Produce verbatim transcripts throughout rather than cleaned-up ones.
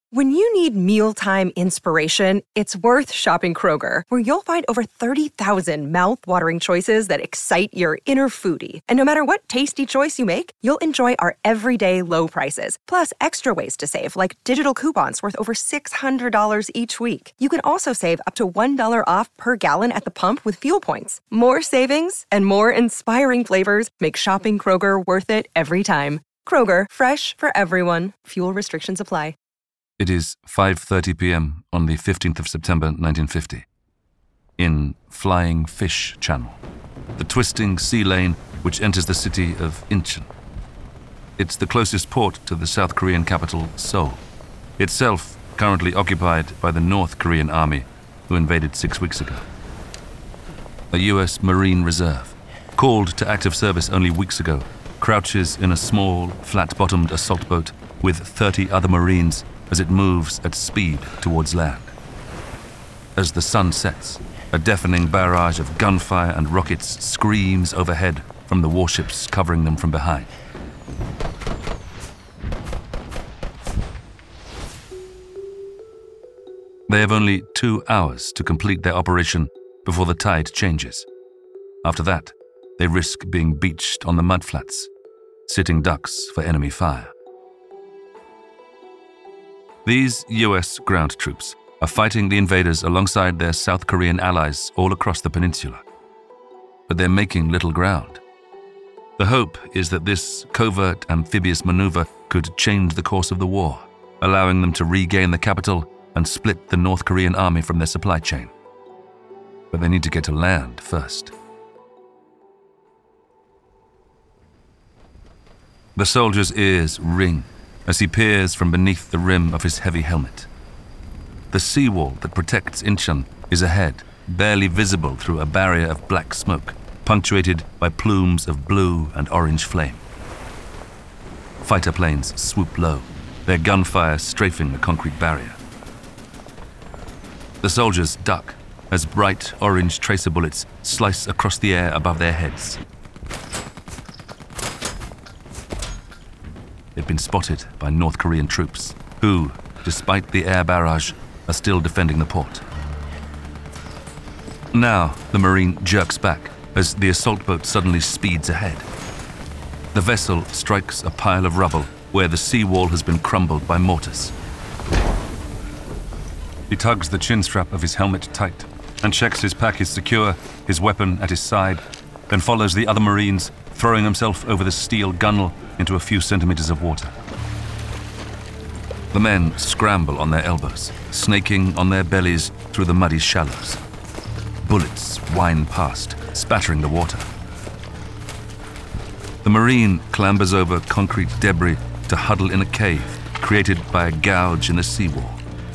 When you need mealtime inspiration, it's worth shopping Kroger, where you'll find over thirty thousand mouth-watering choices that excite your inner foodie. And no matter what tasty choice you make, you'll enjoy our everyday low prices, plus extra ways to save, like digital coupons worth over six hundred dollars each week. You can also save up to one dollar off per gallon at the pump with fuel points. More savings and more inspiring flavors make shopping Kroger worth it every time. Kroger, fresh for everyone. Fuel restrictions apply. It is five thirty p.m. on the fifteenth of September nineteen fifty. In Flying Fish Channel, the twisting sea lane which enters the city of Incheon. It's the closest port to the South Korean capital, Seoul, itself currently occupied by the North Korean army, who invaded six weeks ago. A U S Marine Reserve, called to active service only weeks ago, crouches in a small, flat-bottomed assault boat with thirty other Marines as it moves at speed towards land. As the sun sets, a deafening barrage of gunfire and rockets screams overhead from the warships covering them from behind. They have only two hours to complete their operation before the tide changes. After that, they risk being beached on the mudflats, sitting ducks for enemy fire. These U S ground troops are fighting the invaders alongside their South Korean allies all across the peninsula. But they're making little ground. The hope is that this covert amphibious maneuver could change the course of the war, allowing them to regain the capital and split the North Korean army from their supply chain. But they need to get to land first. The soldier's ears ring as he peers from beneath the rim of his heavy helmet. The seawall that protects Incheon is ahead, barely visible through a barrier of black smoke, punctuated by plumes of blue and orange flame. Fighter planes swoop low, their gunfire strafing the concrete barrier. The soldiers duck as bright orange tracer bullets slice across the air above their heads. They've been spotted by North Korean troops, who, despite the air barrage, are still defending the port. Now, the Marine jerks back as the assault boat suddenly speeds ahead. The vessel strikes a pile of rubble where the seawall has been crumbled by mortars. He tugs the chin strap of his helmet tight and checks his pack is secure, his weapon at his side, then follows the other Marines, throwing himself over the steel gunwale into a few centimeters of water. The men scramble on their elbows, snaking on their bellies through the muddy shallows. Bullets whine past, spattering the water. The Marine clambers over concrete debris to huddle in a cave created by a gouge in the seawall.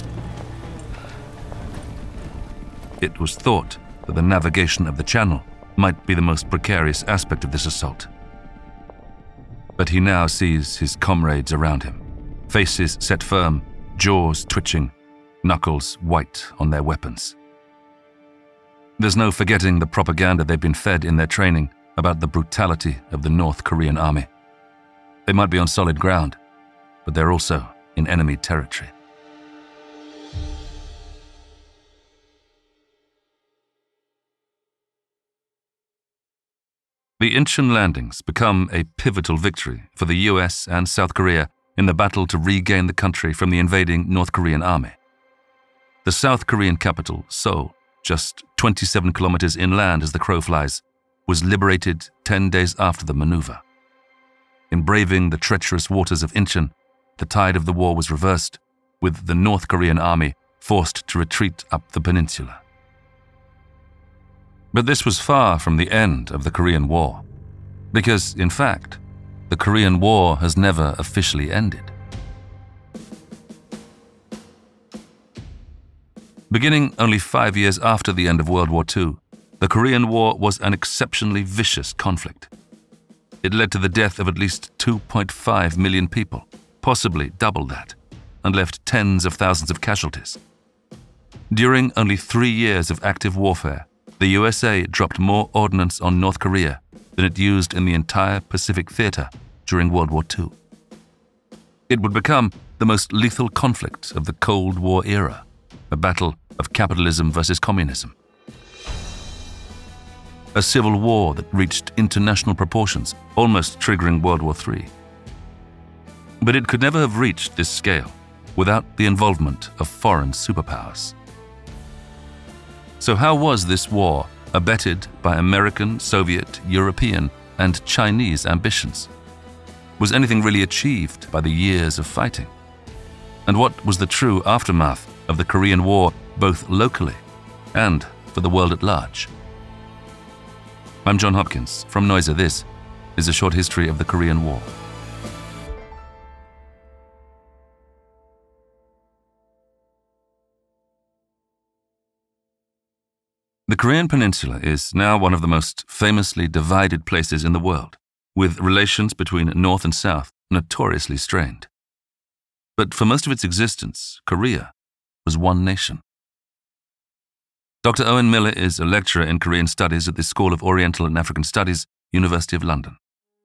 It was thought that the navigation of the channel might be the most precarious aspect of this assault. But he now sees his comrades around him, faces set firm, jaws twitching, knuckles white on their weapons. There's no forgetting the propaganda they've been fed in their training about the brutality of the North Korean army. They might be on solid ground, but they're also in enemy territory. The Incheon landings become a pivotal victory for the U S and South Korea in the battle to regain the country from the invading North Korean army. The South Korean capital, Seoul, just twenty-seven kilometers inland as the crow flies, was liberated ten days after the maneuver. In braving the treacherous waters of Incheon, the tide of the war was reversed, with the North Korean army forced to retreat up the peninsula. But this was far from the end of the Korean War, because, in fact, the Korean War has never officially ended. Beginning only five years after the end of World War Two, the Korean War was an exceptionally vicious conflict. It led to the death of at least two point five million people, possibly double that, and left tens of thousands of casualties. During only three years of active warfare, the U S A dropped more ordnance on North Korea than it used in the entire Pacific Theater during World War Two. It would become the most lethal conflict of the Cold War era, a battle of capitalism versus communism. A civil war that reached international proportions, almost triggering World War Three. But it could never have reached this scale without the involvement of foreign superpowers. So how was this war abetted by American, Soviet, European, and Chinese ambitions? Was anything really achieved by the years of fighting? And what was the true aftermath of the Korean War, both locally and for the world at large? I'm John Hopkins. From Noiser, this is a short history of the Korean War. The Korean Peninsula is now one of the most famously divided places in the world, with relations between North and South notoriously strained. But for most of its existence, Korea was one nation. Doctor Owen Miller is a lecturer in Korean Studies at the School of Oriental and African Studies, University of London.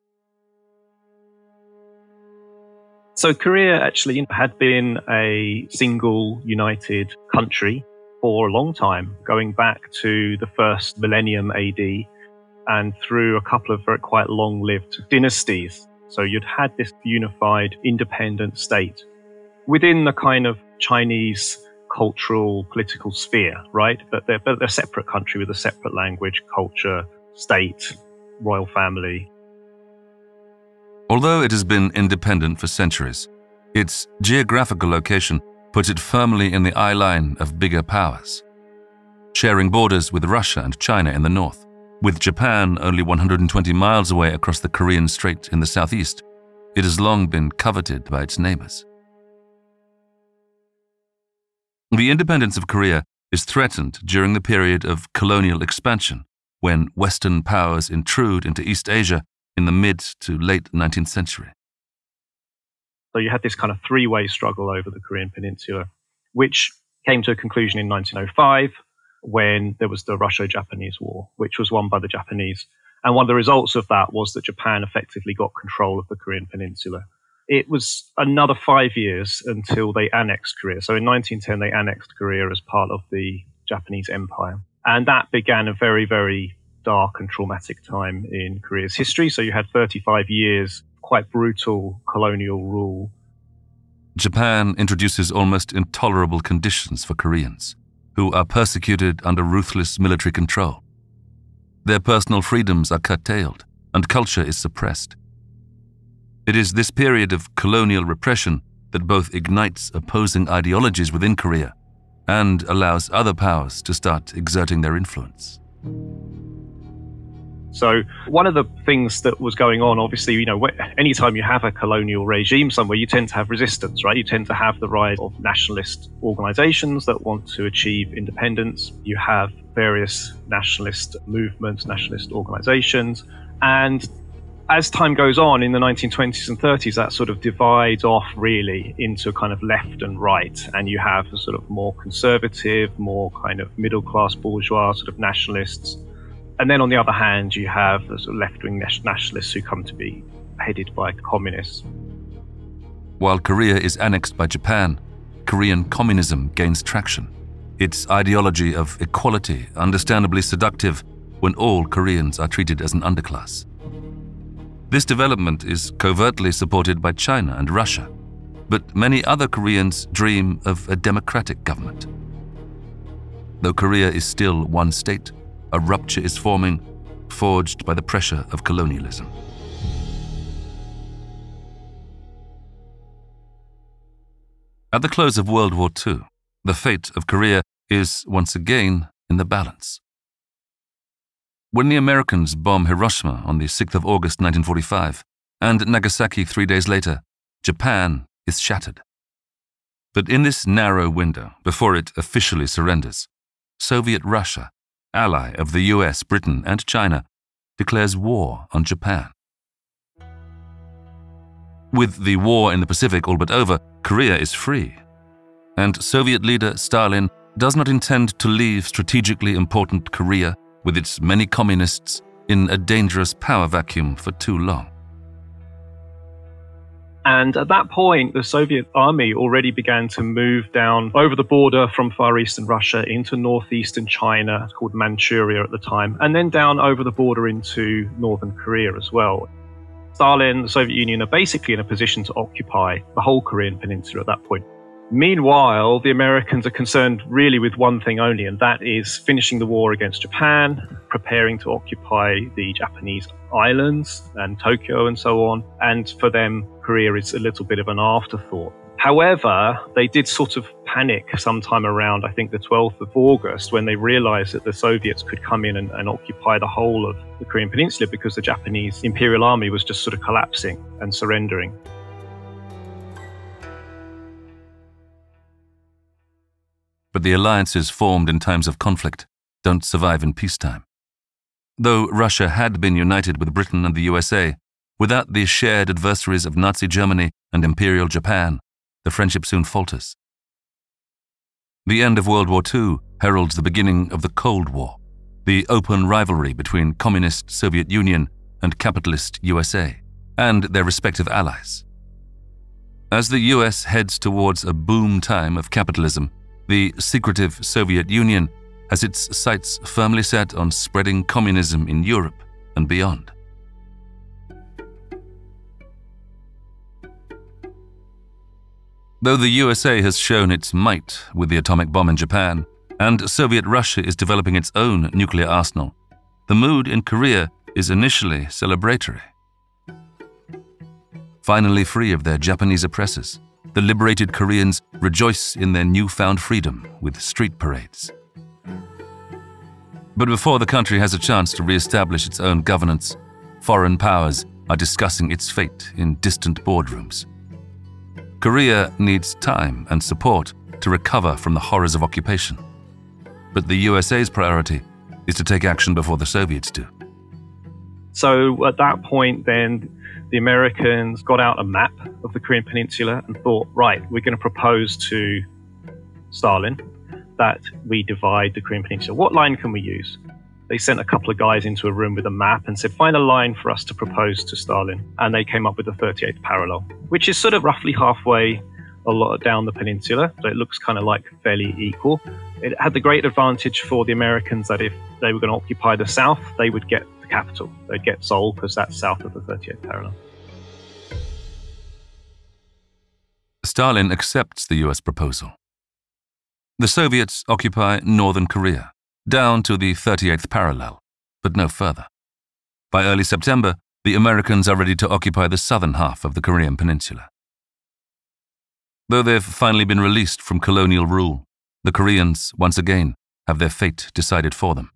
So Korea actually had been a single united country for a long time, going back to the first millennium A D and through a couple of very quite long-lived dynasties. So you'd had this unified, independent state within the kind of Chinese cultural, political sphere, right? But they're, but they're a separate country with a separate language, culture, state, royal family. Although it has been independent for centuries, its geographical location puts it firmly in the eye line of bigger powers. Sharing borders with Russia and China in the north, with Japan only one hundred twenty miles away across the Korean Strait in the southeast, it has long been coveted by its neighbors. The independence of Korea is threatened during the period of colonial expansion, when Western powers intrude into East Asia in the mid to late nineteenth century. So you had this kind of three-way struggle over the Korean Peninsula, which came to a conclusion in nineteen oh five when there was the Russo-Japanese War, which was won by the Japanese. And one of the results of that was that Japan effectively got control of the Korean Peninsula. It was another five years until they annexed Korea. So in nineteen ten, they annexed Korea as part of the Japanese Empire. And that began a very, very dark and traumatic time in Korea's history. So you had thirty-five years, quite brutal colonial rule. Japan introduces almost intolerable conditions for Koreans, who are persecuted under ruthless military control. Their personal freedoms are curtailed, and culture is suppressed. It is this period of colonial repression that both ignites opposing ideologies within Korea and allows other powers to start exerting their influence. So one of the things that was going on, obviously, you know, anytime you have a colonial regime somewhere, you tend to have resistance, right? You tend to have the rise of nationalist organizations that want to achieve independence. You have various nationalist movements, nationalist organizations. And as time goes on in the nineteen twenties and thirties, that sort of divides off really into kind of left and right. And you have a sort of more conservative, more kind of middle-class bourgeois sort of nationalists. And then on the other hand, you have the sort of left-wing nationalists who come to be headed by communists. While Korea is annexed by Japan, Korean communism gains traction. Its ideology of equality understandably seductive when all Koreans are treated as an underclass. This development is covertly supported by China and Russia, but many other Koreans dream of a democratic government. Though Korea is still one state, a rupture is forming, forged by the pressure of colonialism. At the close of World War Two, the fate of Korea is once again in the balance. When the Americans bomb Hiroshima on the sixth of August nineteen forty-five and Nagasaki three days later, Japan is shattered. But in this narrow window, before it officially surrenders, Soviet Russia, ally of the U S, Britain, and China, declares war on Japan. With the war in the Pacific all but over, Korea is free. And Soviet leader Stalin does not intend to leave strategically important Korea with its many communists in a dangerous power vacuum for too long. And at that point, the Soviet army already began to move down over the border from Far Eastern Russia into northeastern China, it's called Manchuria at the time, and then down over the border into northern Korea as well. Stalin, the Soviet Union, are basically in a position to occupy the whole Korean peninsula at that point. Meanwhile, the Americans are concerned really with one thing only, and that is finishing the war against Japan, preparing to occupy the Japanese islands and Tokyo and so on. And for them, Korea is a little bit of an afterthought. However, they did sort of panic sometime around, I think, the twelfth of August, when they realized that the Soviets could come in and, and occupy the whole of the Korean peninsula because the Japanese Imperial Army was just sort of collapsing and surrendering. But the alliances formed in times of conflict don't survive in peacetime. Though Russia had been united with Britain and the U S A, without the shared adversaries of Nazi Germany and Imperial Japan, the friendship soon falters. The end of World War Two heralds the beginning of the Cold War, the open rivalry between communist Soviet Union and capitalist U S A, and their respective allies. As the U S heads towards a boom time of capitalism, the secretive Soviet Union has its sights firmly set on spreading communism in Europe and beyond. Though the U S A has shown its might with the atomic bomb in Japan, and Soviet Russia is developing its own nuclear arsenal, the mood in Korea is initially celebratory. Finally free of their Japanese oppressors, the liberated Koreans rejoice in their newfound freedom with street parades. But before the country has a chance to re-establish its own governance, foreign powers are discussing its fate in distant boardrooms. Korea needs time and support to recover from the horrors of occupation. But the U S A's priority is to take action before the Soviets do. So at that point then, the Americans got out a map of the Korean peninsula and thought, right, we're going to propose to Stalin that we divide the Korean peninsula. What line can we use? They sent a couple of guys into a room with a map and said, find a line for us to propose to Stalin. And they came up with the thirty-eighth parallel, which is sort of roughly halfway a lot down the peninsula. So it looks kind of like fairly equal. It had the great advantage for the Americans that if they were going to occupy the south, they would get the capital. They'd get Seoul because that's south of the thirty-eighth parallel. Stalin accepts the U S proposal. The Soviets occupy northern Korea, down to the thirty-eighth parallel, but no further. By early September, the Americans are ready to occupy the southern half of the Korean peninsula. Though they've finally been released from colonial rule, the Koreans, once again, have their fate decided for them.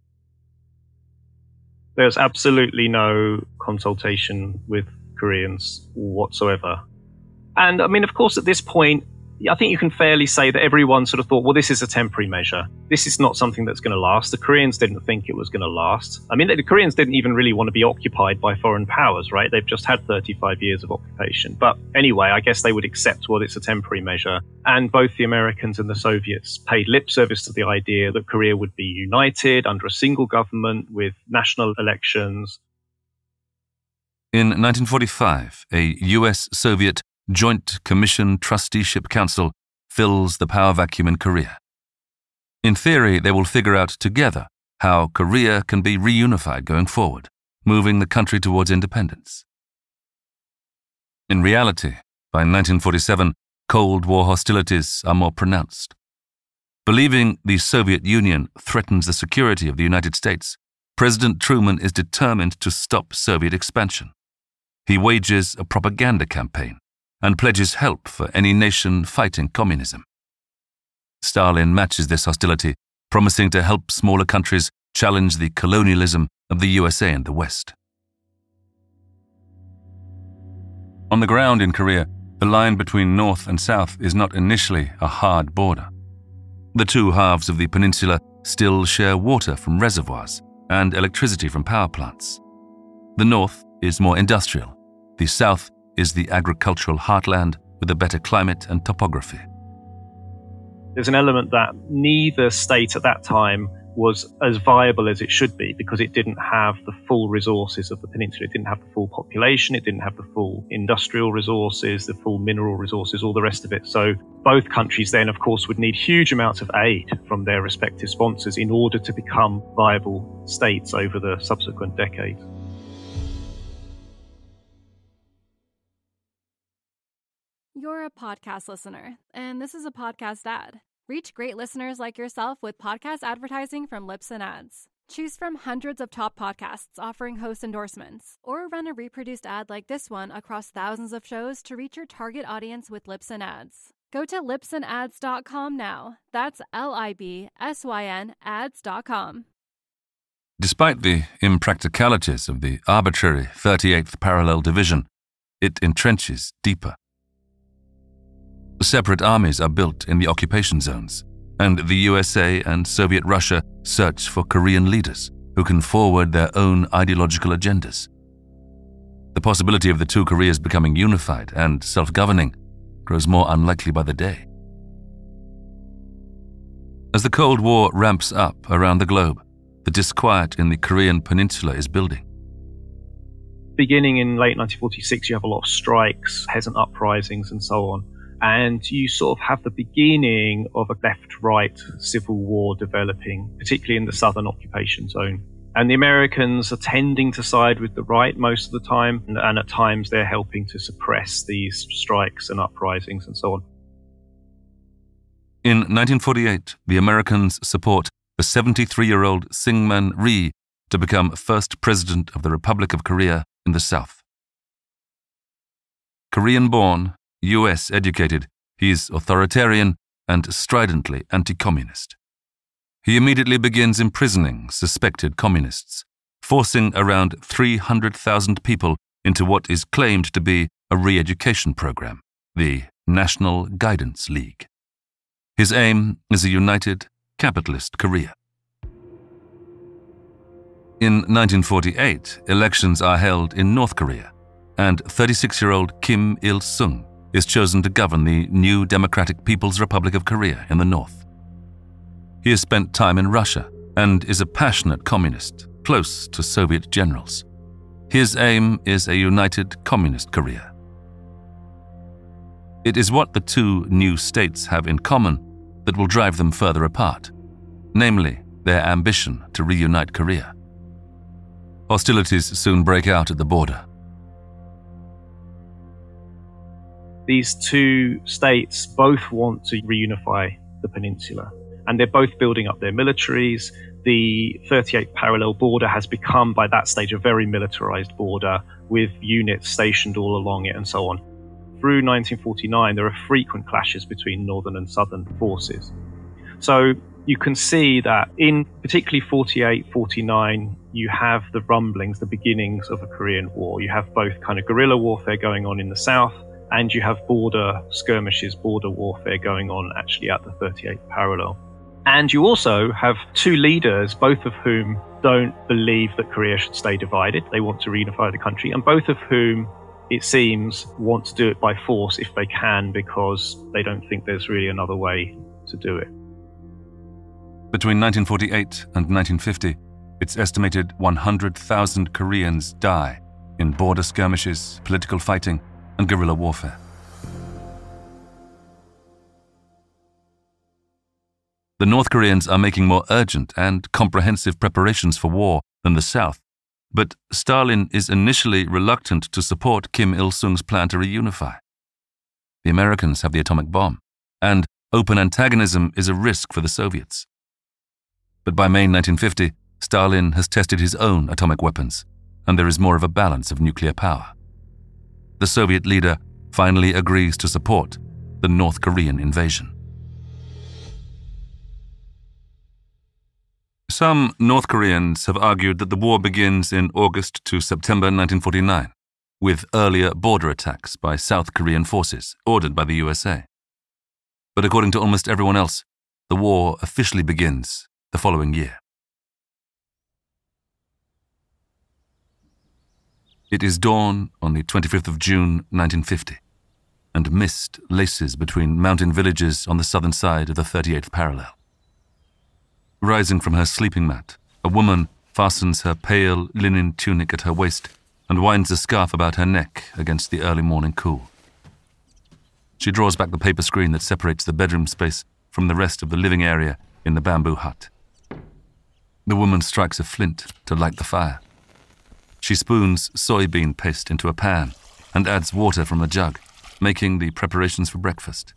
There's absolutely no consultation with Koreans whatsoever. And I mean, of course, at this point, I think you can fairly say that everyone sort of thought, well, this is a temporary measure. This is not something that's going to last. The Koreans didn't think it was going to last. I mean, the Koreans didn't even really want to be occupied by foreign powers, right? They've just had thirty-five years of occupation. But anyway, I guess they would accept, well, it's a temporary measure. And both the Americans and the Soviets paid lip service to the idea that Korea would be united under a single government with national elections. In nineteen forty-five, a U S Soviet Joint Commission Trusteeship Council fills the power vacuum in Korea. In theory, they will figure out together how Korea can be reunified going forward, moving the country towards independence. In reality, by nineteen forty-seven, Cold War hostilities are more pronounced. Believing the Soviet Union threatens the security of the United States, President Truman is determined to stop Soviet expansion. He wages a propaganda campaign and pledges help for any nation fighting communism. Stalin matches this hostility, promising to help smaller countries challenge the colonialism of the U S A and the West. On the ground in Korea, the line between North and South is not initially a hard border. The two halves of the peninsula still share water from reservoirs and electricity from power plants. The North is more industrial. The South is the agricultural heartland with a better climate and topography. There's an element that neither state at that time was as viable as it should be because it didn't have the full resources of the peninsula. It didn't have the full population, it didn't have the full industrial resources, the full mineral resources, all the rest of it. So both countries then, of course, would need huge amounts of aid from their respective sponsors in order to become viable states over the subsequent decades. You're a podcast listener, and this is a podcast ad. Reach great listeners like yourself with podcast advertising from Libsyn Ads. Choose from hundreds of top podcasts offering host endorsements, or run a reproduced ad like this one across thousands of shows to reach your target audience with Libsyn Ads. Go to libsyn ads dot com now. That's L I B S Y N ads dot com. Despite the impracticalities of the arbitrary thirty-eighth parallel division, it entrenches deeper. Separate armies are built in the occupation zones, and the U S A and Soviet Russia search for Korean leaders who can forward their own ideological agendas. The possibility of the two Koreas becoming unified and self-governing grows more unlikely by the day. As the Cold War ramps up around the globe, the disquiet in the Korean peninsula is building. Beginning in late nineteen forty-six, you have a lot of strikes, peasant uprisings, and so on. And you sort of have the beginning of a left-right civil war developing, particularly in the southern occupation zone. And the Americans are tending to side with the right most of the time, and, and at times they're helping to suppress these strikes and uprisings and so on. In nineteen forty-eight, the Americans support the seventy-three-year-old Syngman Rhee to become first president of the Republic of Korea in the South. Korean-born, U S educated, he is authoritarian and stridently anti-communist. He immediately begins imprisoning suspected communists, forcing around three hundred thousand people into what is claimed to be a re-education program, the National Guidance League. His aim is a united, capitalist Korea. In nineteen forty-eight, elections are held in North Korea, and thirty-six-year-old Kim Il-sung is chosen to govern the new Democratic People's Republic of Korea in the north. He has spent time in Russia and is a passionate communist, close to Soviet generals. His aim is a united communist Korea. It is what the two new states have in common that will drive them further apart, namely their ambition to reunite Korea. Hostilities soon break out at the border. These two states both want to reunify the peninsula, and they're both building up their militaries. The thirty-eighth parallel border has become, by that stage, a very militarized border with units stationed all along it and so on. Through nineteen forty-nine, there are frequent clashes between northern and southern forces. So you can see that in particularly forty-eight, forty-nine, you have the rumblings, the beginnings of a Korean war. You have both kind of guerrilla warfare going on in the south, and you have border skirmishes, border warfare going on actually at the thirty-eighth parallel. And you also have two leaders, both of whom don't believe that Korea should stay divided. They want to reunify the country, and both of whom, it seems, want to do it by force if they can, because they don't think there's really another way to do it. Between nineteen forty-eight and nineteen fifty, it's estimated one hundred thousand Koreans die in border skirmishes, political fighting, and guerrilla warfare. The North Koreans are making more urgent and comprehensive preparations for war than the South, but Stalin is initially reluctant to support Kim Il-sung's plan to reunify. The Americans have the atomic bomb, and open antagonism is a risk for the Soviets. But by May nineteen fifty, Stalin has tested his own atomic weapons, and there is more of a balance of nuclear power. The Soviet leader finally agrees to support the North Korean invasion. Some North Koreans have argued that the war begins in August to September nineteen forty-nine, with earlier border attacks by South Korean forces ordered by the U S A. But according to almost everyone else, the war officially begins the following year. It is dawn on the twenty-fifth of June nineteen fifty, and mist laces between mountain villages on the southern side of the thirty-eighth parallel. Rising from her sleeping mat, a woman fastens her pale linen tunic at her waist and winds a scarf about her neck against the early morning cool. She draws back the paper screen that separates the bedroom space from the rest of the living area in the bamboo hut. The woman strikes a flint to light the fire. She spoons soybean paste into a pan and adds water from a jug, making the preparations for breakfast.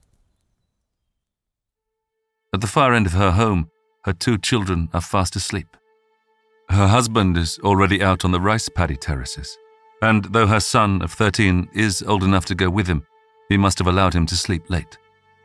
At the far end of her home, her two children are fast asleep. Her husband is already out on the rice paddy terraces, and though her son of thirteen is old enough to go with him, he must have allowed him to sleep late.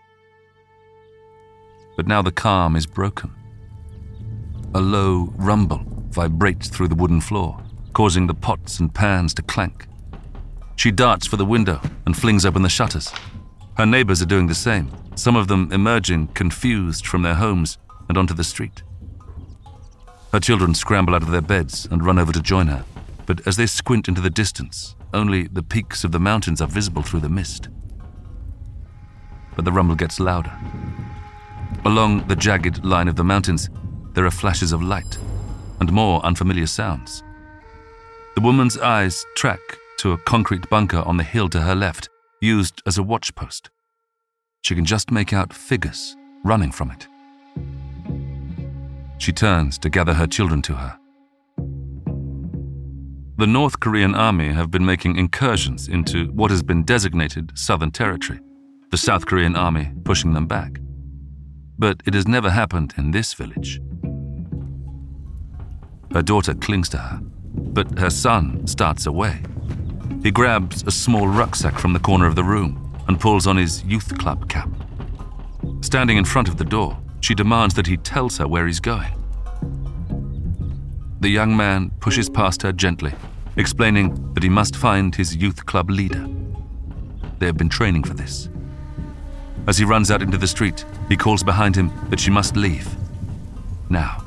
But now the calm is broken. A low rumble vibrates through the wooden floor, causing the pots and pans to clank. She darts for the window and flings open the shutters. Her neighbors are doing the same, some of them emerging confused from their homes and onto the street. Her children scramble out of their beds and run over to join her, but as they squint into the distance, only the peaks of the mountains are visible through the mist. But the rumble gets louder. Along the jagged line of the mountains, there are flashes of light and more unfamiliar sounds. The woman's eyes track to a concrete bunker on the hill to her left, used as a watchpost. She can just make out figures running from it. She turns to gather her children to her. The North Korean army have been making incursions into what has been designated Southern Territory, the South Korean army pushing them back. But it has never happened in this village. Her daughter clings to her, but her son starts away. He grabs a small rucksack from the corner of the room and pulls on his youth club cap. Standing in front of the door, she demands that he tells her where he's going. The young man pushes past her gently, explaining that he must find his youth club leader. They have been training for this. As he runs out into the street, he calls behind him that she must leave. Now.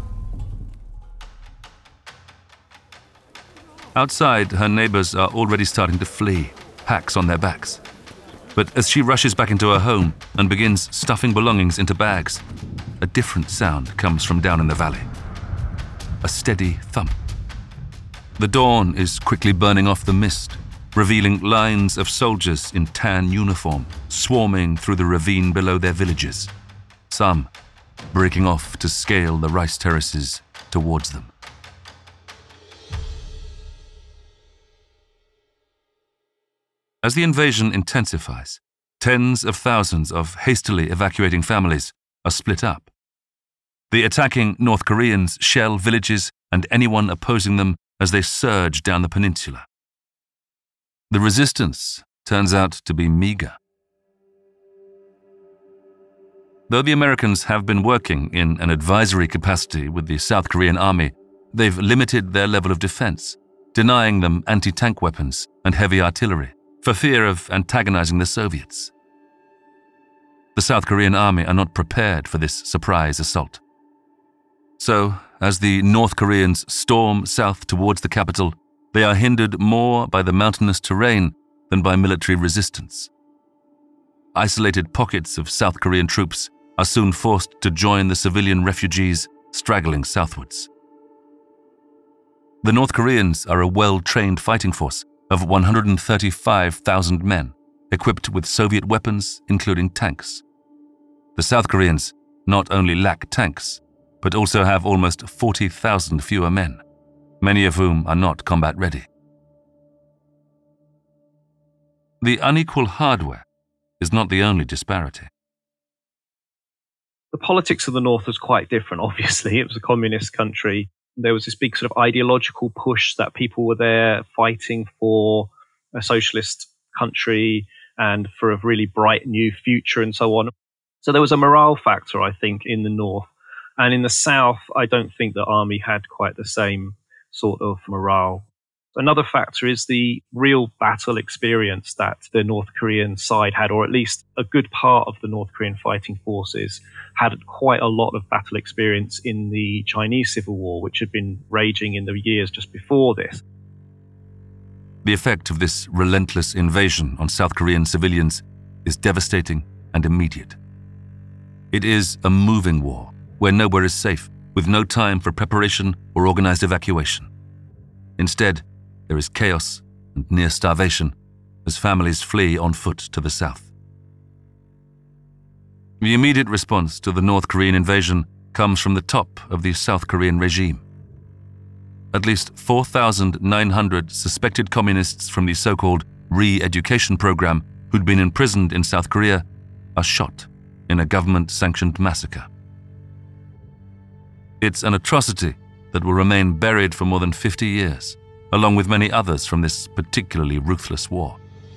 Outside, her neighbors are already starting to flee, packs on their backs. But as she rushes back into her home and begins stuffing belongings into bags, a different sound comes from down in the valley. A steady thump. The dawn is quickly burning off the mist, revealing lines of soldiers in tan uniform swarming through the ravine below their villages, some breaking off to scale the rice terraces towards them. As the invasion intensifies, tens of thousands of hastily evacuating families are split up. The attacking North Koreans shell villages and anyone opposing them as they surge down the peninsula. The resistance turns out to be meager. Though the Americans have been working in an advisory capacity with the South Korean army, they've limited their level of defense, denying them anti-tank weapons and heavy artillery, for fear of antagonizing the Soviets. The South Korean army are not prepared for this surprise assault. So, as the North Koreans storm south towards the capital, they are hindered more by the mountainous terrain than by military resistance. Isolated pockets of South Korean troops are soon forced to join the civilian refugees straggling southwards. The North Koreans are a well-trained fighting force of one hundred thirty-five thousand men, equipped with Soviet weapons, including tanks. The South Koreans not only lack tanks, but also have almost forty thousand fewer men, many of whom are not combat ready. The unequal hardware is not the only disparity. The politics of the North was quite different, obviously. It was a communist country. There was this big sort of ideological push that people were there fighting for a socialist country and for a really bright new future and so on. So there was a morale factor, I think, in the North. And in the South, I don't think the army had quite the same sort of morale. Another factor is the real battle experience that the North Korean side had, or at least a good part of the North Korean fighting forces had quite a lot of battle experience in the Chinese Civil War, which had been raging in the years just before this. The effect of this relentless invasion on South Korean civilians is devastating and immediate. It is a moving war, where nowhere is safe, with no time for preparation or organized evacuation. Instead, there is chaos and near starvation as families flee on foot to the south. The immediate response to the North Korean invasion comes from the top of the South Korean regime. At least four thousand nine hundred suspected communists from the so-called re-education program who'd been imprisoned in South Korea are shot in a government-sanctioned massacre. It's an atrocity that will remain buried for more than fifty years, along with many others from this particularly ruthless war.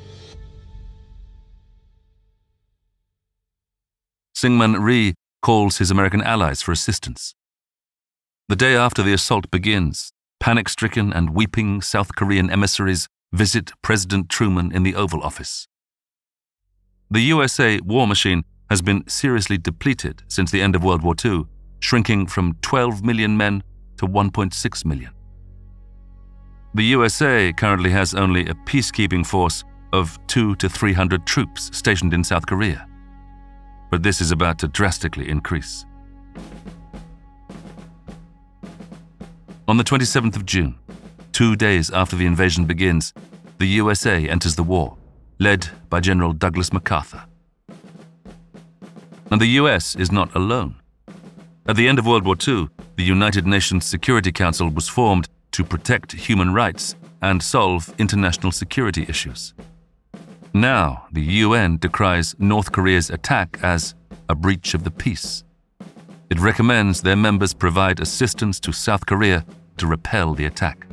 Syngman Rhee calls his American allies for assistance. The day after the assault begins, panic-stricken and weeping South Korean emissaries visit President Truman in the Oval Office. The U S A war machine has been seriously depleted since the end of World War Two, shrinking from twelve million men to one point six million. The U S A currently has only a peacekeeping force of two to three hundred troops stationed in South Korea. But this is about to drastically increase. On the twenty-seventh of June, two days after the invasion begins, the U S A enters the war, led by General Douglas MacArthur. And the U S is not alone. At the end of World War Two, the United Nations Security Council was formed to protect human rights and solve international security issues. Now, the U N decries North Korea's attack as a breach of the peace. It recommends their members provide assistance to South Korea to repel the attack.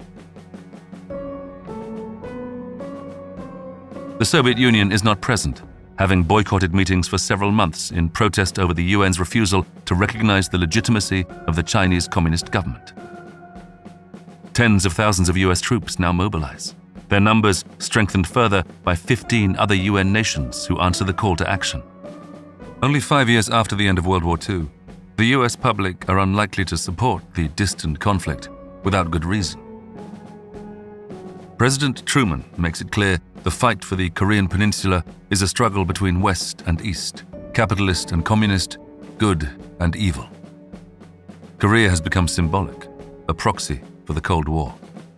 The Soviet Union is not present, having boycotted meetings for several months in protest over the U N's refusal to recognize the legitimacy of the Chinese Communist government. Tens of thousands of U S troops now mobilize, their numbers strengthened further by fifteen other U N nations who answer the call to action. Only five years after the end of World War Two, the U S public are unlikely to support the distant conflict without good reason. President Truman makes it clear the fight for the Korean Peninsula is a struggle between West and East, capitalist and communist, good and evil. Korea has become symbolic, a proxy for the Cold War.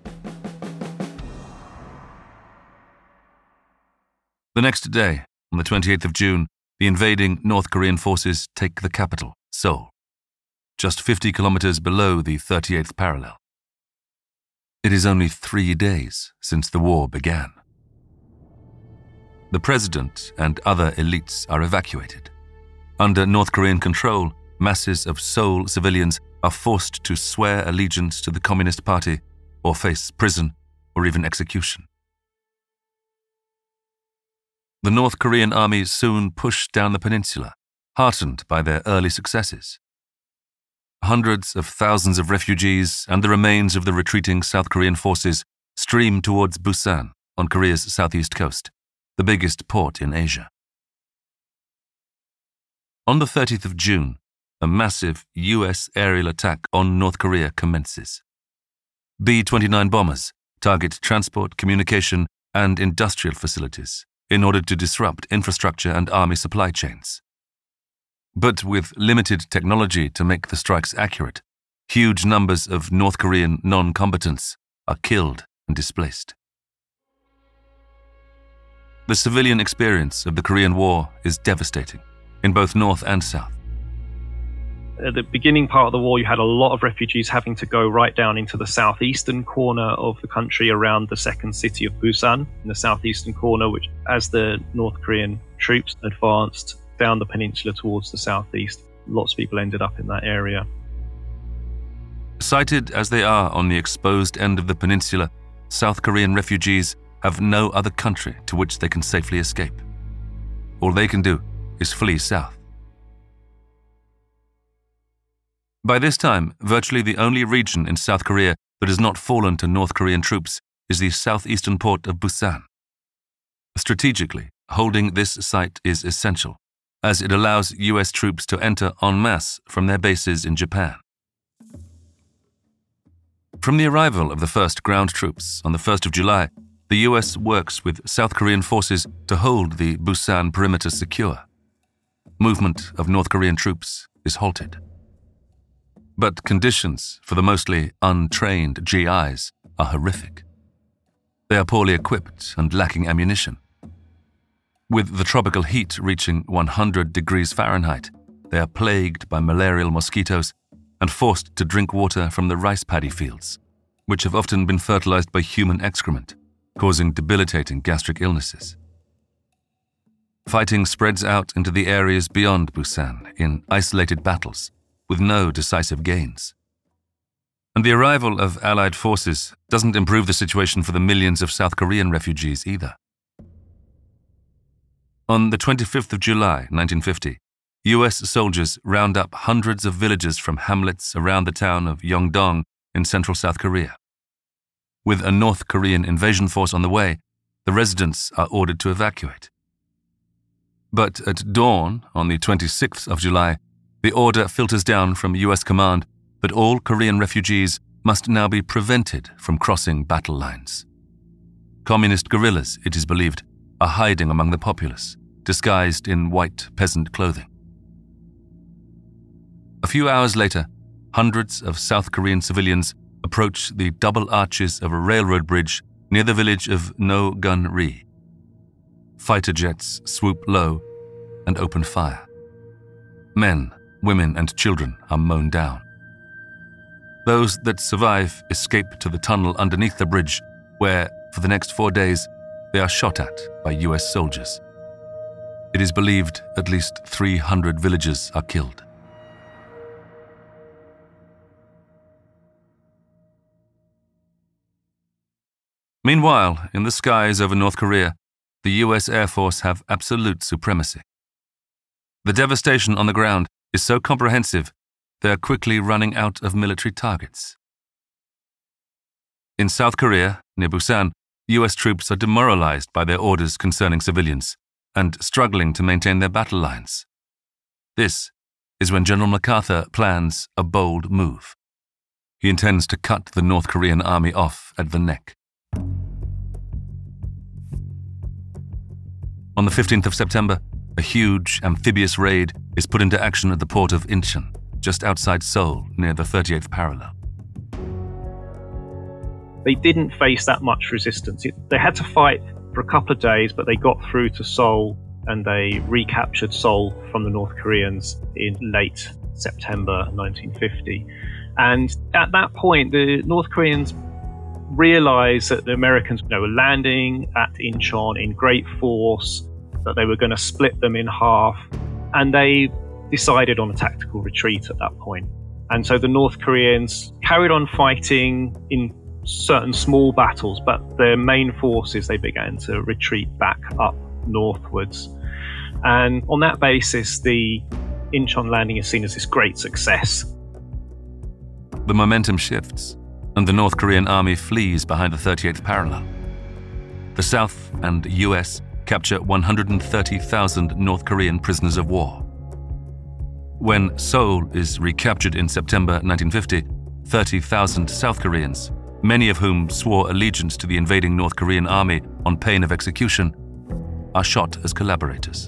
The next day, on the twenty-eighth of June, the invading North Korean forces take the capital, Seoul, just fifty kilometers below the thirty-eighth parallel. It is only three days since the war began. The president and other elites are evacuated. Under North Korean control, masses of Seoul civilians are forced to swear allegiance to the Communist Party or face prison or even execution. The North Korean army soon pushed down the peninsula, heartened by their early successes. Hundreds of thousands of refugees and the remains of the retreating South Korean forces stream towards Busan on Korea's southeast coast, the biggest port in Asia. On the thirtieth of June, a massive U S aerial attack on North Korea commences. B twenty-nine bombers target transport, communication, and industrial facilities in order to disrupt infrastructure and army supply chains. But with limited technology to make the strikes accurate, huge numbers of North Korean non-combatants are killed and displaced. The civilian experience of the Korean War is devastating, in both North and South. At the beginning part of the war, you had a lot of refugees having to go right down into the southeastern corner of the country around the second city of Busan, in the southeastern corner, which, as the North Korean troops advanced down the peninsula towards the southeast, lots of people ended up in that area. Sited as they are on the exposed end of the peninsula, South Korean refugees have no other country to which they can safely escape. All they can do is flee south. By this time, virtually the only region in South Korea that has not fallen to North Korean troops is the southeastern port of Busan. Strategically, holding this site is essential, as it allows U S troops to enter en masse from their bases in Japan. From the arrival of the first ground troops on the first of July, the U S works with South Korean forces to hold the Busan perimeter secure. Movement of North Korean troops is halted. But conditions for the mostly untrained G Is are horrific. They are poorly equipped and lacking ammunition. With the tropical heat reaching one hundred degrees Fahrenheit, they are plagued by malarial mosquitoes and forced to drink water from the rice paddy fields, which have often been fertilized by human excrement, causing debilitating gastric illnesses. Fighting spreads out into the areas beyond Busan in isolated battles, with no decisive gains. And the arrival of Allied forces doesn't improve the situation for the millions of South Korean refugees either. On the twenty-fifth of July, nineteen fifty, U S soldiers round up hundreds of villagers from hamlets around the town of Yeongdong in central South Korea. With a North Korean invasion force on the way, the residents are ordered to evacuate. But at dawn on the twenty-sixth of July, the order filters down from U S command that all Korean refugees must now be prevented from crossing battle lines. Communist guerrillas, it is believed, are hiding among the populace, disguised in white peasant clothing. A few hours later, hundreds of South Korean civilians approach the double arches of a railroad bridge near the village of No-gun-ri. Fighter jets swoop low and open fire. Men, women, and children are mown down. Those that survive escape to the tunnel underneath the bridge, where, for the next four days, they are shot at by U S soldiers. It is believed at least three hundred villagers are killed. Meanwhile, in the skies over North Korea, the U S Air Force have absolute supremacy. The devastation on the ground is so comprehensive, they are quickly running out of military targets. In South Korea, near Busan, U S troops are demoralized by their orders concerning civilians and struggling to maintain their battle lines. This is when General MacArthur plans a bold move. He intends to cut the North Korean army off at the neck. On the fifteenth of September, a huge amphibious raid is put into action at the port of Incheon, just outside Seoul, near the thirty-eighth parallel. They didn't face that much resistance. It, they had to fight for a couple of days, but they got through to Seoul and they recaptured Seoul from the North Koreans in late September nineteen fifty. And at that point, the North Koreans realized that the Americans, you know, were landing at Incheon in great force, that they were going to split them in half, and they decided on a tactical retreat at that point. And so the North Koreans carried on fighting in certain small battles, but their main forces, they began to retreat back up northwards. And on that basis, the Incheon landing is seen as this great success. The momentum shifts, and the North Korean army flees behind the thirty-eighth parallel. The South and U S capture one hundred thirty thousand North Korean prisoners of war. When Seoul is recaptured in September nineteen fifty, thirty thousand South Koreans, many of whom swore allegiance to the invading North Korean army on pain of execution, are shot as collaborators.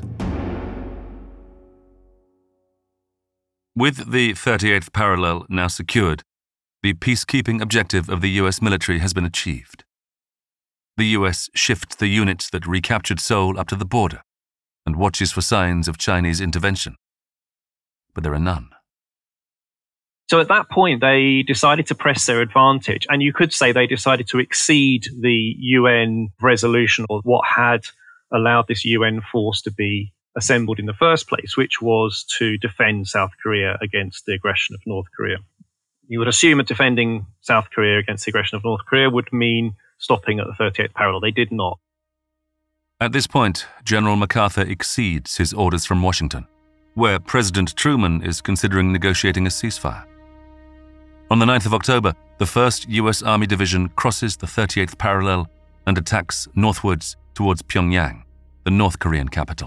With the thirty-eighth parallel now secured, the peacekeeping objective of the U S military has been achieved. The U S shifts the units that recaptured Seoul up to the border and watches for signs of Chinese intervention. But there are none. So at that point, they decided to press their advantage, and you could say they decided to exceed the U N resolution, or what had allowed this U N force to be assembled in the first place, which was to defend South Korea against the aggression of North Korea. You would assume that defending South Korea against the aggression of North Korea would mean stopping at the thirty-eighth parallel. They did not. At this point, General MacArthur exceeds his orders from Washington, where President Truman is considering negotiating a ceasefire. On the ninth of October, the first U S Army Division crosses the thirty-eighth parallel and attacks northwards towards Pyongyang, the North Korean capital.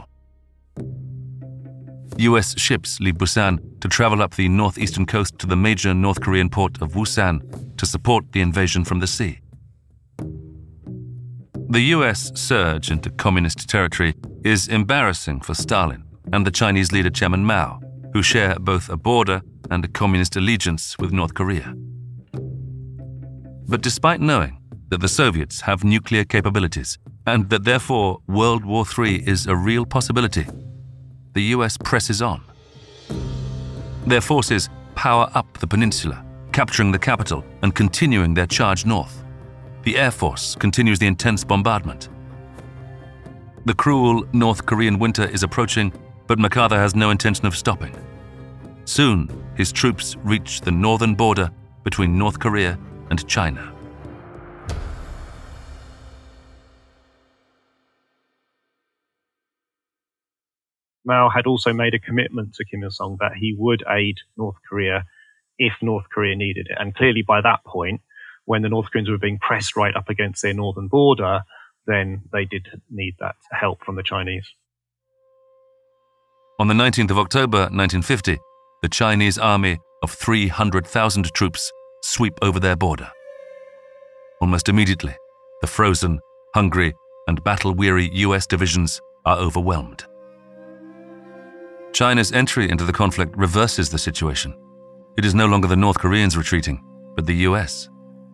U S ships leave Busan to travel up the northeastern coast to the major North Korean port of Woosan to support the invasion from the sea. The U S surge into communist territory is embarrassing for Stalin and the Chinese leader Chairman Mao, who share both a border and a communist allegiance with North Korea. But despite knowing that the Soviets have nuclear capabilities and that therefore World War Three is a real possibility, the U S presses on. Their forces power up the peninsula, capturing the capital and continuing their charge north. The Air Force continues the intense bombardment. The cruel North Korean winter is approaching, but MacArthur has no intention of stopping. Soon, his troops reach the northern border between North Korea and China. Mao had also made a commitment to Kim Il-sung that he would aid North Korea if North Korea needed it. And clearly by that point, when the North Koreans were being pressed right up against their northern border, then they did need that help from the Chinese. On the nineteenth of October nineteen fifty, the Chinese army of three hundred thousand troops sweep over their border. Almost immediately, the frozen, hungry, and battle-weary U S divisions are overwhelmed. China's entry into the conflict reverses the situation. It is no longer the North Koreans retreating, but the U S.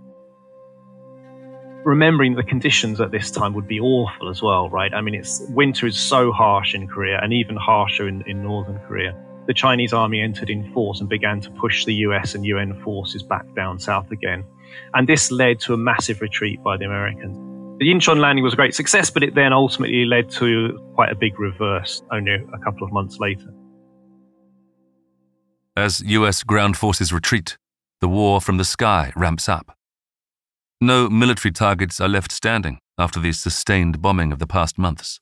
Remembering the conditions at this time would be awful as well, right? I mean, it's winter is so harsh in Korea and even harsher in, in northern Korea. The Chinese army entered in force and began to push the U S and U N forces back down south again. And this led to a massive retreat by the Americans. The Incheon landing was a great success, but it then ultimately led to quite a big reverse only a couple of months later. As U S ground forces retreat, the war from the sky ramps up. No military targets are left standing after the sustained bombing of the past months.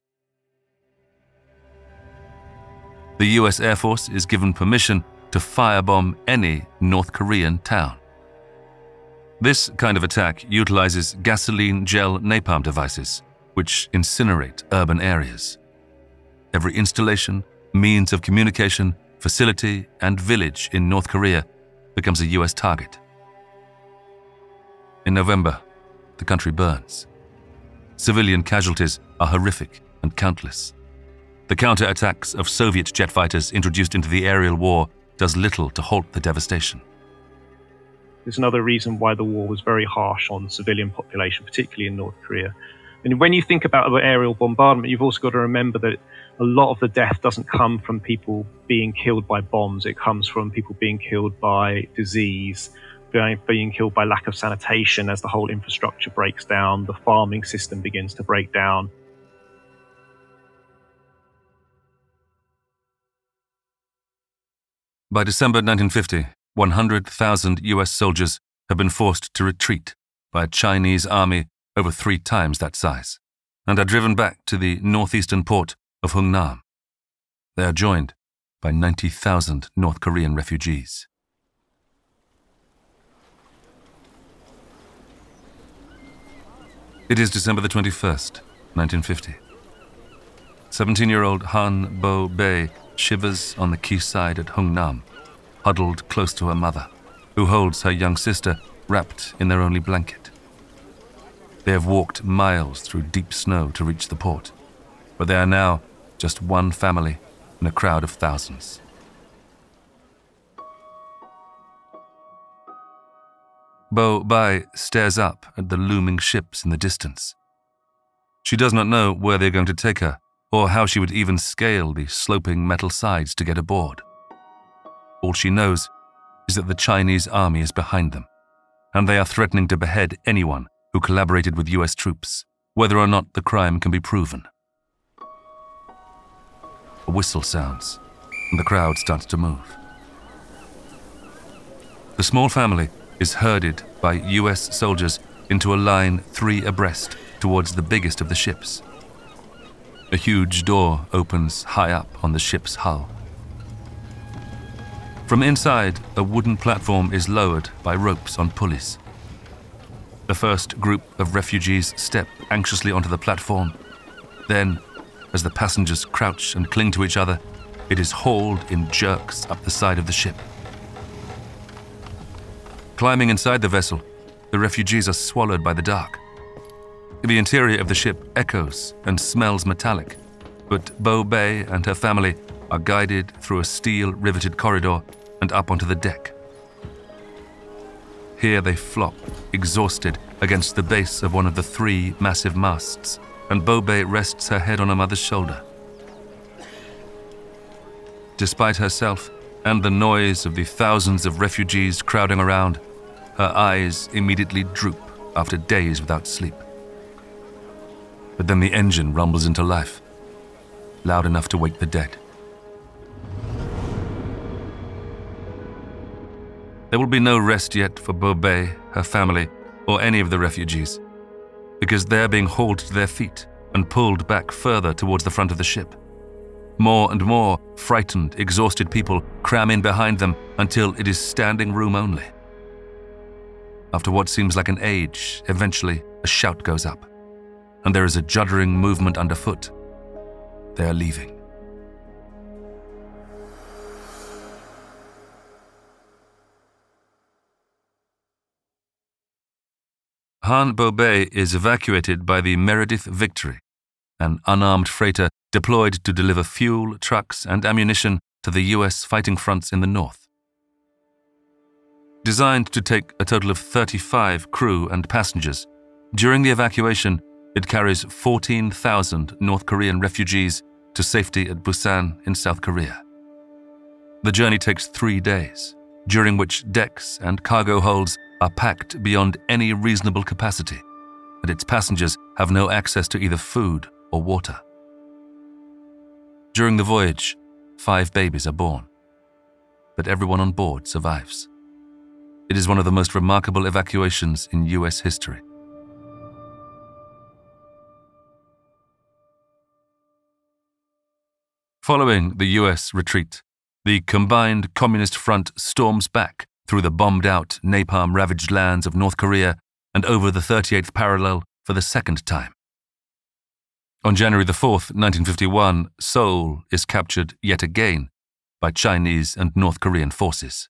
The U S Air Force is given permission to firebomb any North Korean town. This kind of attack utilizes gasoline gel napalm devices, which incinerate urban areas. Every installation, means of communication, facility, and village in North Korea becomes a U S target. In November, the country burns. Civilian casualties are horrific and countless. The counterattacks of Soviet jet fighters introduced into the aerial war does little to halt the devastation. There's another reason why the war was very harsh on the civilian population, particularly in North Korea. And when you think about aerial bombardment, you've also got to remember that a lot of the death doesn't come from people being killed by bombs. It comes from people being killed by disease, being killed by lack of sanitation as the whole infrastructure breaks down, the farming system begins to break down. By December nineteen fifty, one hundred thousand U S soldiers have been forced to retreat by a Chinese army over three times that size, and are driven back to the northeastern port of Hungnam. They are joined by ninety thousand North Korean refugees. It is December the twenty-first, nineteen fifty. seventeen-year-old Han Bo-bae shivers on the quayside at Hungnam, huddled close to her mother, who holds her young sister wrapped in their only blanket. They have walked miles through deep snow to reach the port, but they are now just one family in a crowd of thousands. Bo-bae stares up at the looming ships in the distance. She does not know where they are going to take her, or how she would even scale the sloping metal sides to get aboard. All she knows is that the Chinese army is behind them, and they are threatening to behead anyone who collaborated with U S troops, whether or not the crime can be proven. A whistle sounds, and the crowd starts to move. The small family is herded by U S soldiers into a line three abreast towards the biggest of the ships. A huge door opens high up on the ship's hull. From inside, a wooden platform is lowered by ropes on pulleys. The first group of refugees step anxiously onto the platform. Then, as the passengers crouch and cling to each other, it is hauled in jerks up the side of the ship. Climbing inside the vessel, the refugees are swallowed by the dark. The interior of the ship echoes and smells metallic, but Bo-bae and her family are guided through a steel-riveted corridor and up onto the deck. Here they flop, exhausted, against the base of one of the three massive masts, and Bobet rests her head on her mother's shoulder. Despite herself and the noise of the thousands of refugees crowding around, her eyes immediately droop after days without sleep. But then the engine rumbles into life, loud enough to wake the dead. There will be no rest yet for Bobet, her family, or any of the refugees, because they're being hauled to their feet and pulled back further towards the front of the ship. More and more frightened, exhausted people cram in behind them until it is standing room only. After what seems like an age, eventually a shout goes up, and there is a juddering movement underfoot. They are leaving. Han Bobet is evacuated by the Meredith Victory, an unarmed freighter deployed to deliver fuel, trucks, and ammunition to the U S fighting fronts in the north. Designed to take a total of thirty-five crew and passengers, during the evacuation, it carries fourteen thousand North Korean refugees to safety at Busan in South Korea. The journey takes three days, during which decks and cargo holds are packed beyond any reasonable capacity, and its passengers have no access to either food or water. During the voyage, five babies are born, but everyone on board survives. It is one of the most remarkable evacuations in U S history. Following the U S retreat, the combined Communist Front storms back through the bombed-out, napalm-ravaged lands of North Korea and over the thirty-eighth parallel for the second time. On January the fourth, nineteen fifty-one, Seoul is captured yet again by Chinese and North Korean forces.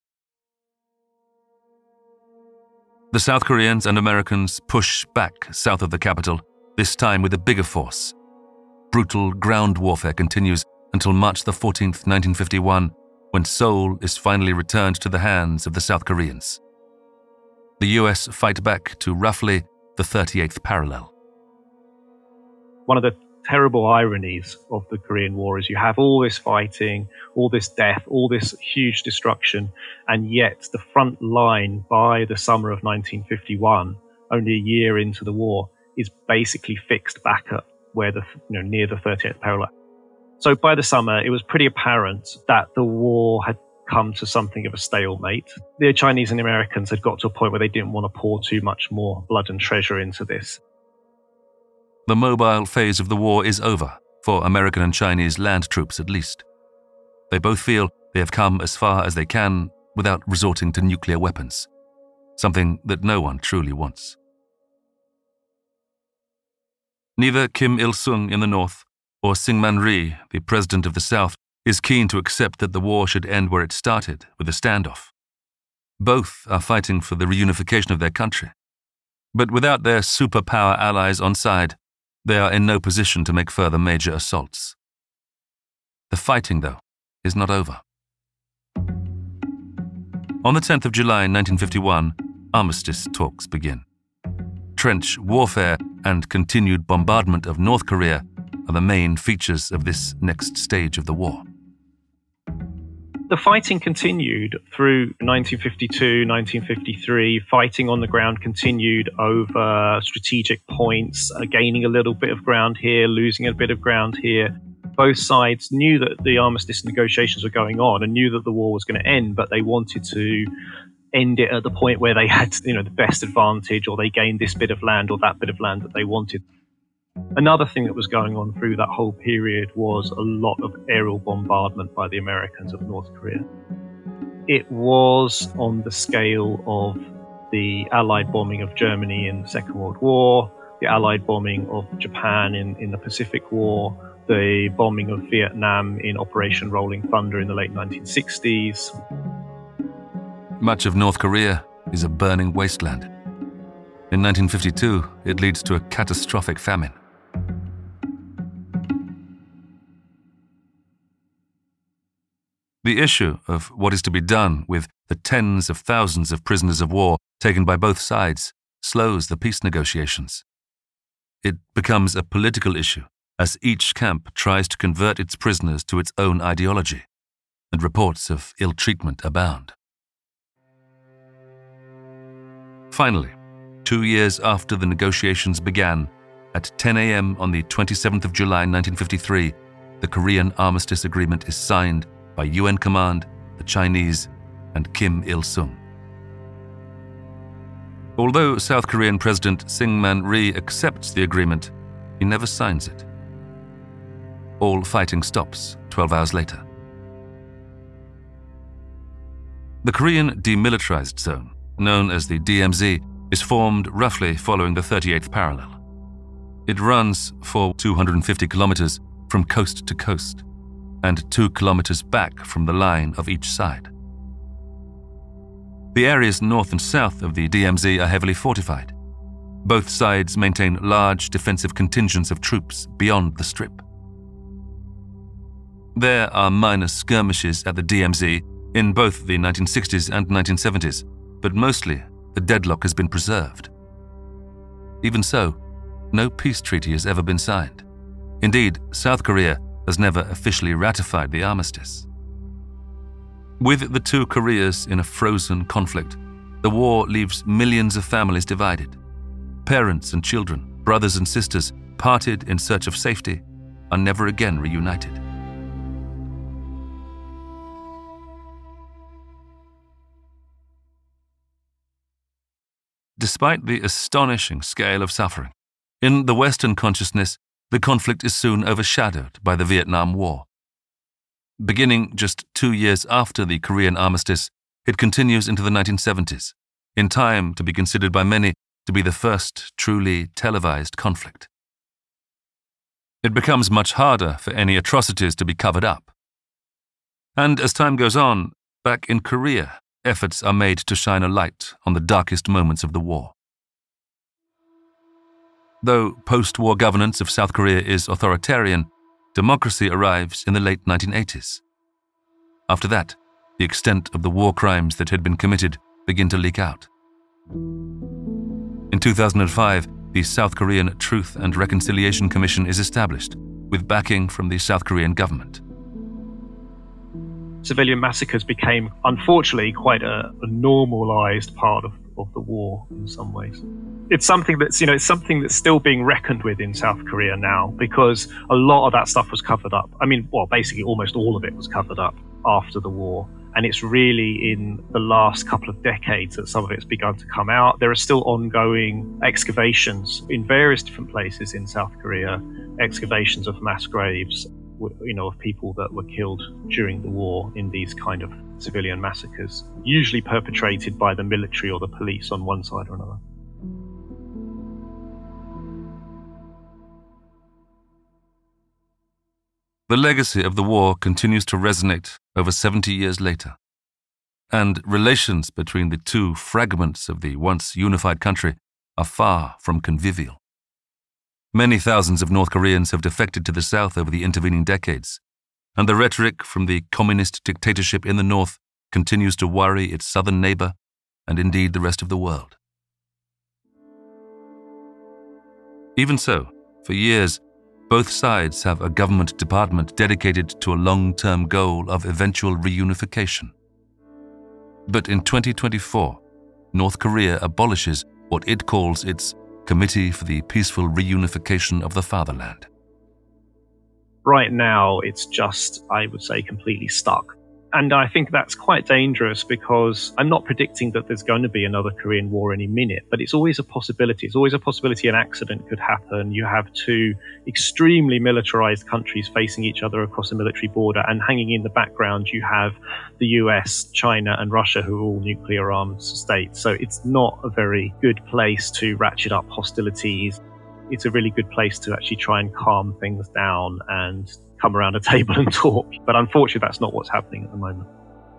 The South Koreans and Americans push back south of the capital, this time with a bigger force. Brutal ground warfare continues until March the fourteenth, nineteen fifty-one, when Seoul is finally returned to the hands of the South Koreans. The U S fight back to roughly the thirty-eighth parallel. One of the terrible ironies of the Korean War is you have all this fighting, all this death, all this huge destruction, and yet the front line by the summer of nineteen fifty-one, only a year into the war, is basically fixed back at where the you know near the thirty-eighth parallel. So by the summer, it was pretty apparent that the war had come to something of a stalemate. The Chinese and the Americans had got to a point where they didn't want to pour too much more blood and treasure into this. The mobile phase of the war is over, for American and Chinese land troops at least. They both feel they have come as far as they can without resorting to nuclear weapons, something that no one truly wants. Neither Kim Il-sung in the north or Syngman Rhee, the president of the south, is keen to accept that the war should end where it started, with a standoff. Both are fighting for the reunification of their country. But without their superpower allies on side, they are in no position to make further major assaults. The fighting, though, is not over. On the tenth of July nineteen fifty-one, armistice talks begin. Trench warfare and continued bombardment of North Korea are the main features of this next stage of the war. The fighting continued through nineteen fifty-two, nineteen fifty-three. Fighting on the ground continued over strategic points, uh, gaining a little bit of ground here, losing a bit of ground here. Both sides knew that the armistice negotiations were going on and knew that the war was going to end, but they wanted to end it at the point where they had, you know, the best advantage, or they gained this bit of land or that bit of land that they wanted. Another thing that was going on through that whole period was a lot of aerial bombardment by the Americans of North Korea. It was on the scale of the Allied bombing of Germany in the Second World War, the Allied bombing of Japan in, in the Pacific War, the bombing of Vietnam in Operation Rolling Thunder in the late nineteen sixties. Much of North Korea is a burning wasteland. In nineteen fifty-two, it leads to a catastrophic famine. The issue of what is to be done with the tens of thousands of prisoners of war taken by both sides slows the peace negotiations. It becomes a political issue as each camp tries to convert its prisoners to its own ideology, and reports of ill treatment abound. Finally, two years after the negotiations began, at ten a.m. on the twenty-seventh of July nineteen fifty-three, the Korean Armistice Agreement is signed by U N Command, the Chinese, and Kim Il-sung. Although South Korean President Syngman Rhee accepts the agreement, he never signs it. All fighting stops twelve hours later. The Korean Demilitarized Zone, known as the D M Z, is formed roughly following the thirty-eighth parallel. It runs for two hundred fifty kilometers from coast to coast, and two kilometers back from the line of each side. The areas north and south of the D M Z are heavily fortified. Both sides maintain large defensive contingents of troops beyond the strip. There are minor skirmishes at the D M Z in both the nineteen sixties and nineteen seventies, but mostly the deadlock has been preserved. Even so, no peace treaty has ever been signed. Indeed, South Korea has never officially ratified the armistice. With the two Koreas in a frozen conflict, the war leaves millions of families divided. Parents and children, brothers and sisters, parted in search of safety, are never again reunited. Despite the astonishing scale of suffering, in the Western consciousness, the conflict is soon overshadowed by the Vietnam War. Beginning just two years after the Korean armistice, it continues into the nineteen seventies, in time to be considered by many to be the first truly televised conflict. It becomes much harder for any atrocities to be covered up. And as time goes on, back in Korea, efforts are made to shine a light on the darkest moments of the war. Though post-war governance of South Korea is authoritarian, democracy arrives in the late nineteen eighties. After that, the extent of the war crimes that had been committed begin to leak out. In two thousand five, the South Korean Truth and Reconciliation Commission is established, with backing from the South Korean government. Civilian massacres became, unfortunately, quite a, a normalized part of, of the war in some ways. It's something that's, you know, it's something that's still being reckoned with in South Korea now, because a lot of that stuff was covered up. I mean, well, basically almost all of it was covered up after the war. And it's really in the last couple of decades that some of it's begun to come out. There are still ongoing excavations in various different places in South Korea, excavations of mass graves, you know, of people that were killed during the war in these kind of civilian massacres, usually perpetrated by the military or the police on one side or another. The legacy of the war continues to resonate over seventy years later, and relations between the two fragments of the once unified country are far from convivial. Many thousands of North Koreans have defected to the south over the intervening decades, and the rhetoric from the communist dictatorship in the north continues to worry its southern neighbor and indeed the rest of the world. Even so, for years, both sides have a government department dedicated to a long-term goal of eventual reunification. But in twenty twenty-four, North Korea abolishes what it calls its Committee for the Peaceful Reunification of the Fatherland. Right now, it's just, I would say, completely stuck. And I think that's quite dangerous, because I'm not predicting that there's going to be another Korean War any minute, but it's always a possibility. It's always a possibility an accident could happen. You have two extremely militarized countries facing each other across a military border, and hanging in the background, you have the U S, China, and Russia, who are all nuclear armed states. So it's not a very good place to ratchet up hostilities. It's a really good place to actually try and calm things down and come around a table and talk. But unfortunately, that's not what's happening at the moment.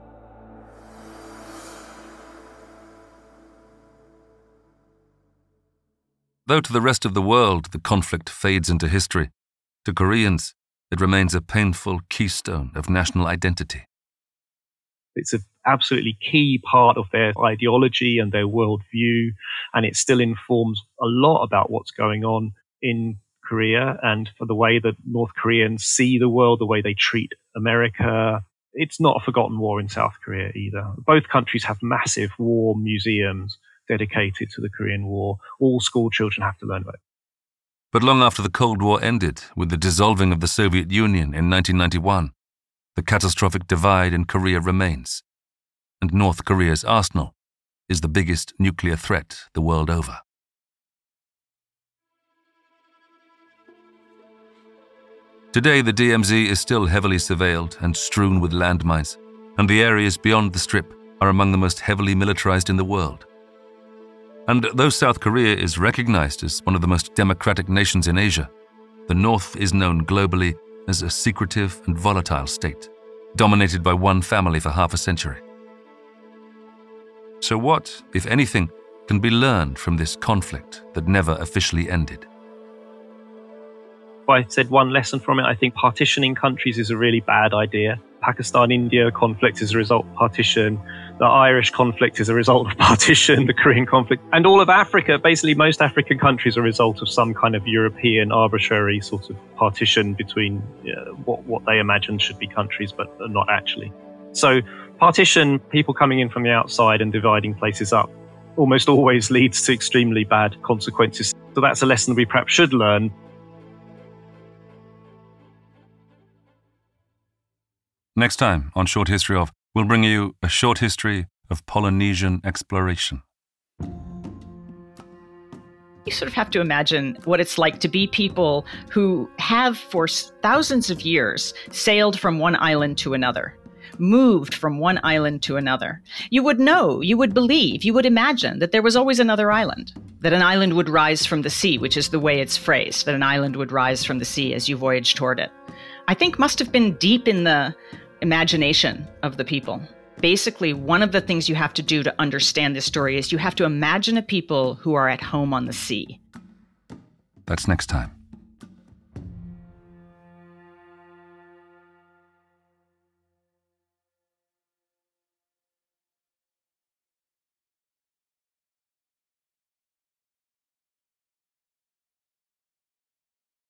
Though to the rest of the world the conflict fades into history, to Koreans it remains a painful keystone of national identity. It's an absolutely key part of their ideology and their worldview, and it still informs a lot about what's going on in Korea and for the way that North Koreans see the world, the way they treat America. It's not a forgotten war in South Korea either. Both countries have massive war museums dedicated to the Korean War. All school children have to learn about it. But long after the Cold War ended, with the dissolving of the Soviet Union in nineteen ninety-one, the catastrophic divide in Korea remains, and North Korea's arsenal is the biggest nuclear threat the world over. Today, the D M Z is still heavily surveilled and strewn with landmines, and the areas beyond the Strip are among the most heavily militarized in the world. And though South Korea is recognized as one of the most democratic nations in Asia, the North is known globally as a secretive and volatile state, dominated by one family for half a century. So what, if anything, can be learned from this conflict that never officially ended? If I said one lesson from it, I think partitioning countries is a really bad idea. Pakistan-India conflict is a result of partition. The Irish conflict is a result of partition, the Korean conflict. And all of Africa, basically most African countries are a result of some kind of European arbitrary sort of partition between uh, what, what they imagine should be countries, but not actually. So partition, people coming in from the outside and dividing places up, almost always leads to extremely bad consequences. So that's a lesson we perhaps should learn. Next time on Short History Of, we'll bring you a short history of Polynesian exploration. You sort of have to imagine what it's like to be people who have for thousands of years sailed from one island to another, moved from one island to another. You would know, you would believe, you would imagine that there was always another island, that an island would rise from the sea, which is the way it's phrased, that an island would rise from the sea as you voyage toward it. I think must have been deep in the imagination of the people. Basically, one of the things you have to do to understand this story is you have to imagine a people who are at home on the sea. That's next time.